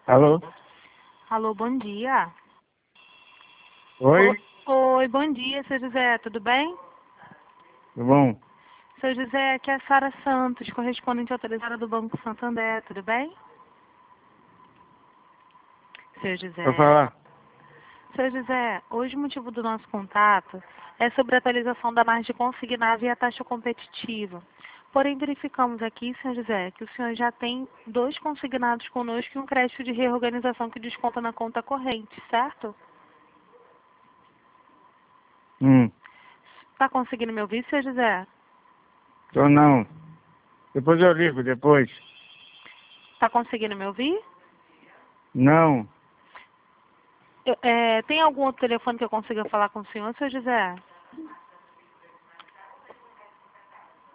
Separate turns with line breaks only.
Alô?
Alô, bom dia.
Oi?
Oi, bom dia, seu José, tudo bem?
Tudo bom?
Seu José, aqui é a Sara Santos, correspondente autorizada do Banco Santander, tudo bem? Seu
Pode
José,
falar?
hoje o motivo do nosso contato é sobre a atualização da margem consignada e a taxa competitiva. Porém, verificamos aqui, senhor José, que o senhor já tem 2 consignados conosco e um crédito de reorganização que desconta na conta corrente, certo?
Hum,
Está conseguindo me ouvir, senhor José?
tô não. Depois eu ligo, depois.
Está conseguindo me ouvir?
Não.
Tem algum outro telefone que eu consiga falar com o senhor, seu José?